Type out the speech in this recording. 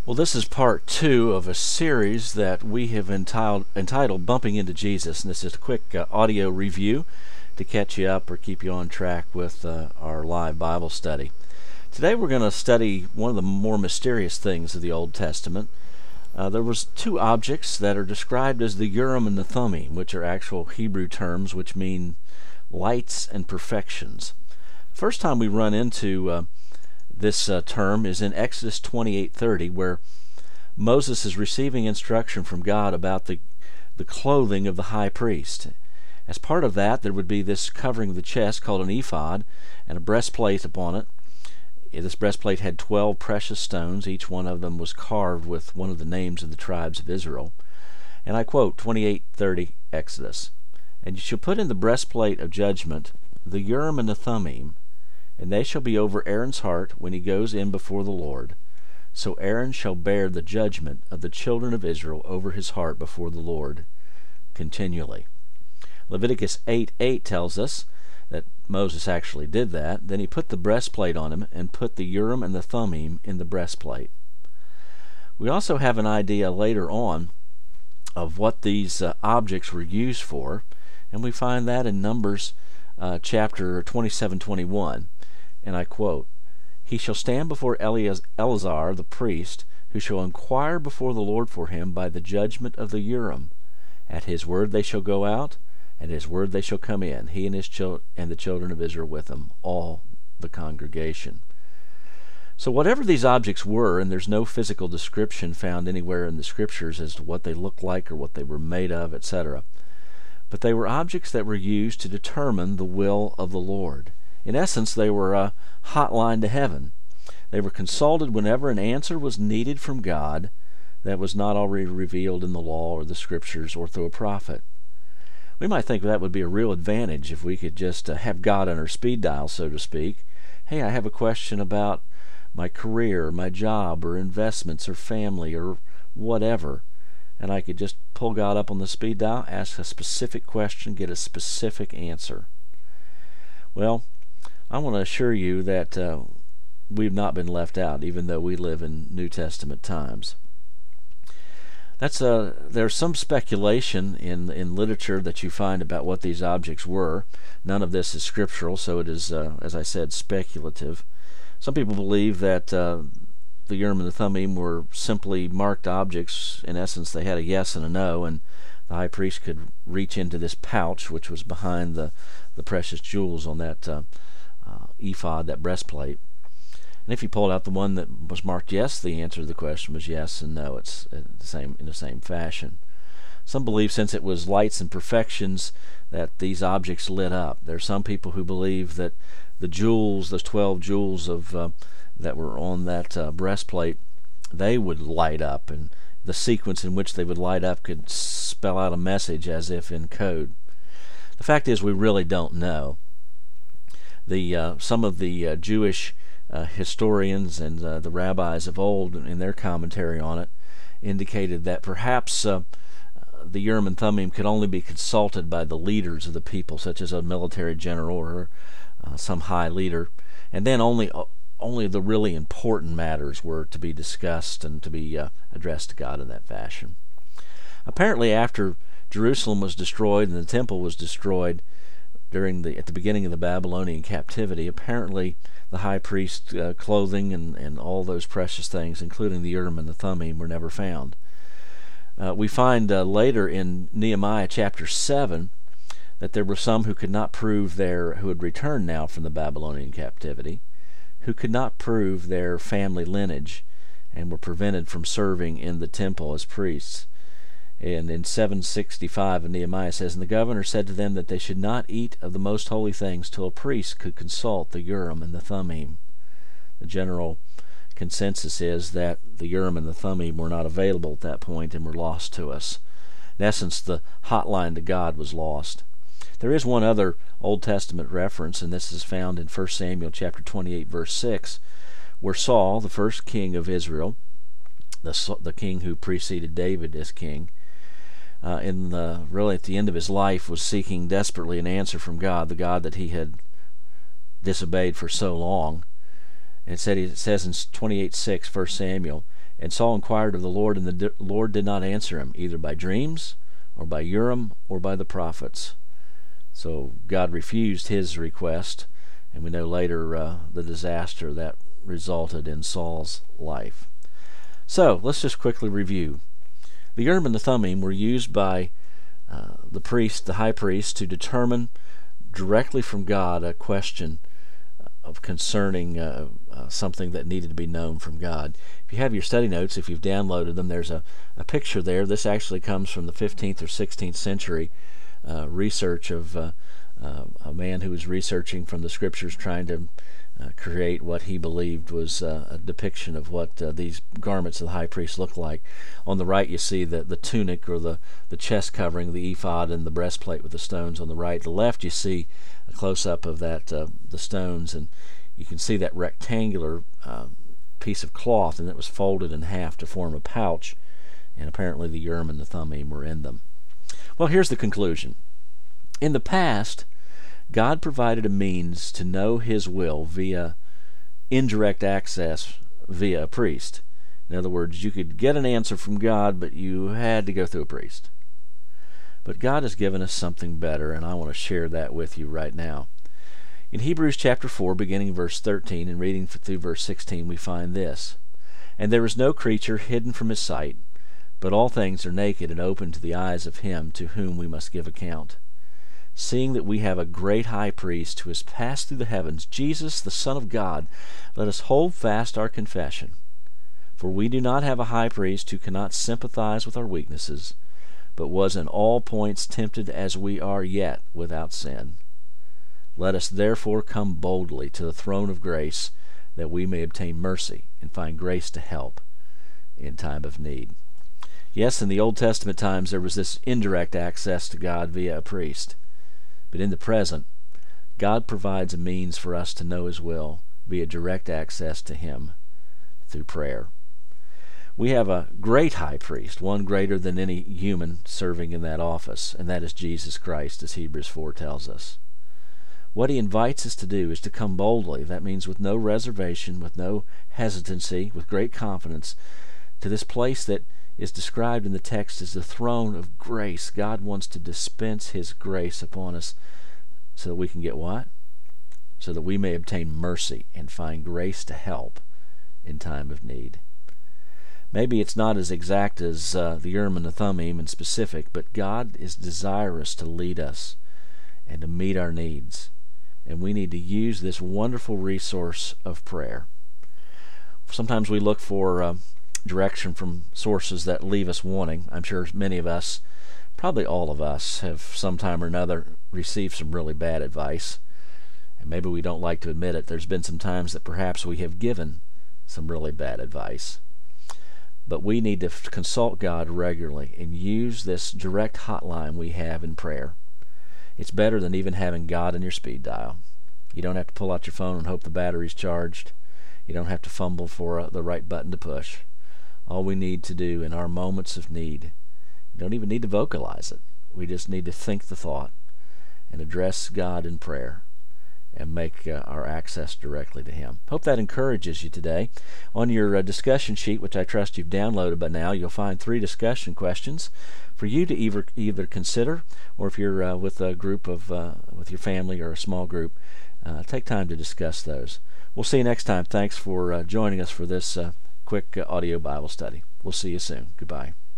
Well, this is part two of a series that we have entitled Bumping into Jesus. And this is a quick audio review to catch you up or keep you on track with our live Bible study. Today we're going to study one of the more mysterious things of the Old Testament. There was two objects that are described as the Urim and the Thummim, which are actual Hebrew terms which mean lights and perfections. First time we run into this term is in Exodus 28:30, where Moses is receiving instruction from God about the clothing of the high priest. As part of that, there would be this covering of the chest called an ephod and a breastplate upon it. This breastplate had 12 precious stones. Each one of them was carved with one of the names of the tribes of Israel. And I quote 28:30 Exodus, "And you shall put in the breastplate of judgment the Urim and the Thummim, and they shall be over Aaron's heart when he goes in before the Lord. So Aaron shall bear the judgment of the children of Israel over his heart before the Lord continually." Leviticus 8:8 tells us that Moses actually did that. Then he put the breastplate on him and put the Urim and the Thummim in the breastplate. We also have an idea later on of what these objects were used for, and we find that in Numbers chapter 27:21. And I quote, "He shall stand before Eleazar the priest, who shall inquire before the Lord for him by the judgment of the Urim. At his word they shall go out, and at his word they shall come in, he and his and the children of Israel with him, all the congregation." So whatever these objects were, and there's no physical description found anywhere in the scriptures as to what they looked like or what they were made of, etc., but they were objects that were used to determine the will of the Lord. In essence, they were a hotline to heaven. They were consulted whenever an answer was needed from God that was not already revealed in the law or the scriptures or through a prophet. We might think that would be a real advantage if we could just have God on our speed dial, so to speak. Hey, I have a question about my career, my job, or investments, or family, or whatever. And I could just pull God up on the speed dial, ask a specific question, get a specific answer. Well, I want to assure you that we've not been left out, even though we live in New Testament times. There's some speculation in literature that you find about what these objects were. None of this is scriptural, so it is, as I said, speculative. Some people believe that the Urim and the Thummim were simply marked objects. In essence, they had a yes and a no, and the high priest could reach into this pouch, which was behind the precious jewels on that ephod, that breastplate. And if you pulled out the one that was marked yes, the answer to the question was yes and no. It's in the same fashion. Some believe, since it was lights and perfections, that these objects lit up. There are some people who believe that the jewels, those 12 jewels that were on that breastplate, they would light up, and the sequence in which they would light up could spell out a message as if in code. The fact is, we really don't know. Some of the Jewish historians and the rabbis of old, in their commentary on it, indicated that perhaps the Urim and Thummim could only be consulted by the leaders of the people, such as a military general or some high leader, and then only the really important matters were to be discussed and to be addressed to God in that fashion. Apparently, after Jerusalem was destroyed and the temple was destroyed at the beginning of the Babylonian captivity, apparently the high priest's clothing and all those precious things, including the Urim and the Thummim, were never found. We find later in Nehemiah chapter 7 that there were some who could not prove who had returned now from the Babylonian captivity, who could not prove their family lineage and were prevented from serving in the temple as priests. And in 765, Nehemiah says, "And the governor said to them that they should not eat of the most holy things till a priest could consult the Urim and the Thummim." The general consensus is that the Urim and the Thummim were not available at that point and were lost to us. In essence, the hotline to God was lost. There is one other Old Testament reference, and this is found in 1 Samuel chapter 28, verse 6, where Saul, the first king of Israel, the king who preceded David as king, really at the end of his life, was seeking desperately an answer from God, the God that he had disobeyed for so long. And it says in 28:6, 1 Samuel, And Saul inquired of the Lord, and the Lord did not answer him, either by dreams, or by Urim, or by the prophets. So God refused his request, and we know later the disaster that resulted in Saul's life. So let's just quickly review. The Urim and the Thummim were used by the high priest, to determine directly from God a question of concerning something that needed to be known from God. If you have your study notes, if you've downloaded them, there's a picture there. This actually comes from the 15th or 16th century research of a man who was researching from the scriptures, trying to create what he believed was a depiction of what these garments of the high priest looked like. On the right you see the tunic, or the chest covering, the ephod, and the breastplate with the stones on the right. The left you see a close-up of that the stones, and you can see that rectangular piece of cloth, and it was folded in half to form a pouch, and apparently the Urim and the Thummim were in them. Well, here's the conclusion. In the past, God provided a means to know his will via indirect access via a priest. In other words, you could get an answer from God, but you had to go through a priest. But God has given us something better, and I want to share that with you right now. In Hebrews chapter 4, beginning verse 13 and reading through verse 16, we find this: "And there is no creature hidden from his sight, but all things are naked and open to the eyes of him to whom we must give account. Seeing that we have a great high priest who has passed through the heavens, Jesus, the Son of God, let us hold fast our confession. For we do not have a high priest who cannot sympathize with our weaknesses, but was in all points tempted as we are, yet without sin. Let us therefore come boldly to the throne of grace, that we may obtain mercy and find grace to help in time of need." Yes, in the Old Testament times there was this indirect access to God via a priest. But in the present, God provides a means for us to know his will via direct access to him through prayer. We have a great high priest, one greater than any human serving in that office, and that is Jesus Christ, as Hebrews 4 tells us. What he invites us to do is to come boldly, that means with no reservation, with no hesitancy, with great confidence, to this place that is described in the text as the throne of grace. God wants to dispense his grace upon us so that we can get what? So that we may obtain mercy and find grace to help in time of need. Maybe it's not as exact as the Urim and the Thummim and specific, but God is desirous to lead us and to meet our needs. And we need to use this wonderful resource of prayer. Sometimes we look for direction from sources that leave us wanting. I'm sure many of us, probably all of us, have sometime or another received some really bad advice. And maybe we don't like to admit it. There's been some times that perhaps we have given some really bad advice. But we need to consult God regularly and use this direct hotline we have in prayer. It's better than even having God in your speed dial. You don't have to pull out your phone and hope the battery's charged. You don't have to fumble for the right button to push. All we need to do in our moments of need, we don't even need to vocalize it. We just need to think the thought and address God in prayer and make our access directly to him. Hope that encourages you today. On your discussion sheet, which I trust you've downloaded by now, you'll find 3 discussion questions for you to either consider, or if you're with a group of with your family or a small group, take time to discuss those. We'll see you next time. Thanks for joining us for this quick audio Bible study. We'll see you soon. Goodbye.